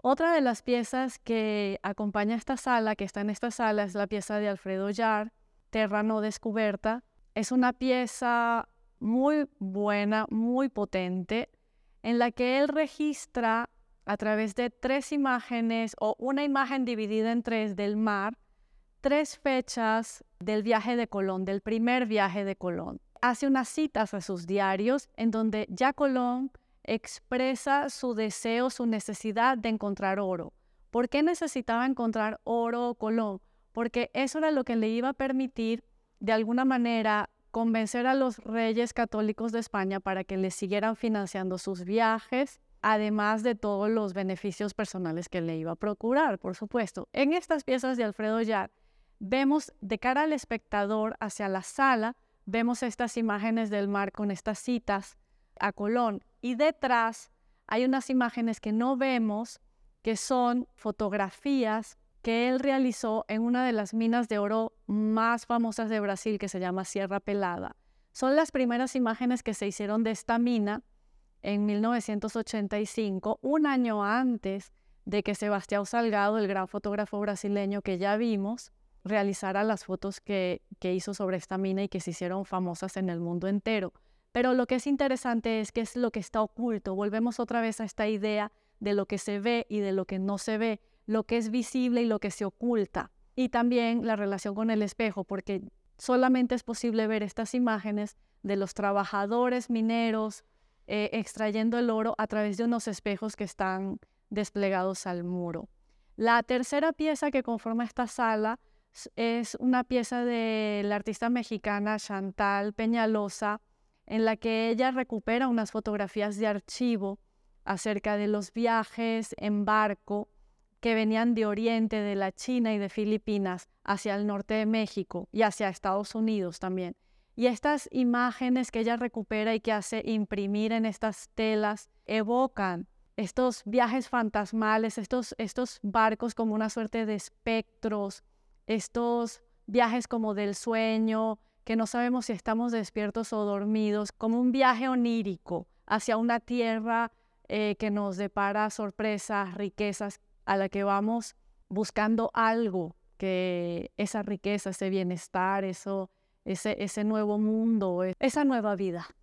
Otra de las piezas que acompaña esta sala, que está en esta sala, es la pieza de Alfredo Yar, Terra no descubierta. Es una pieza muy buena, muy potente, en la que él registra a través de 3 imágenes o una imagen dividida en 3 del mar, 3 fechas del viaje de Colón, del primer viaje de Colón. Hace unas citas a sus diarios en donde ya Colón expresa su deseo, su necesidad de encontrar oro. ¿Por qué necesitaba encontrar oro Colón? Porque eso era lo que le iba a permitir, de alguna manera, convencer a los reyes católicos de España para que le siguieran financiando sus viajes, además de todos los beneficios personales que le iba a procurar, por supuesto. En estas piezas de Alfredo Yar, vemos de cara al espectador hacia la sala, vemos estas imágenes del mar con estas citas a Colón, y detrás hay unas imágenes que no vemos, que son fotografías que él realizó en una de las minas de oro más famosas de Brasil, que se llama Sierra Pelada. Son las primeras imágenes que se hicieron de esta mina en 1985, un año antes de que Sebastião Salgado, el gran fotógrafo brasileño que ya vimos, realizara las fotos que hizo sobre esta mina y que se hicieron famosas en el mundo entero. Pero lo que es interesante es que es lo que está oculto. Volvemos otra vez a esta idea de lo que se ve y de lo que no se ve, lo que es visible y lo que se oculta. Y también la relación con el espejo, porque solamente es posible ver estas imágenes de los trabajadores mineros extrayendo el oro a través de unos espejos que están desplegados al muro. La tercera pieza que conforma esta sala es una pieza de la artista mexicana Chantal Peñalosa, en la que ella recupera unas fotografías de archivo acerca de los viajes en barco que venían de Oriente, de la China y de Filipinas hacia el norte de México y hacia Estados Unidos también. Y estas imágenes que ella recupera y que hace imprimir en estas telas evocan estos viajes fantasmales, estos barcos como una suerte de espectros, estos viajes como del sueño, que no sabemos si estamos despiertos o dormidos, como un viaje onírico hacia una tierra que nos depara sorpresas, riquezas, a la que vamos buscando algo, que esa riqueza, ese bienestar, ese nuevo mundo, esa nueva vida.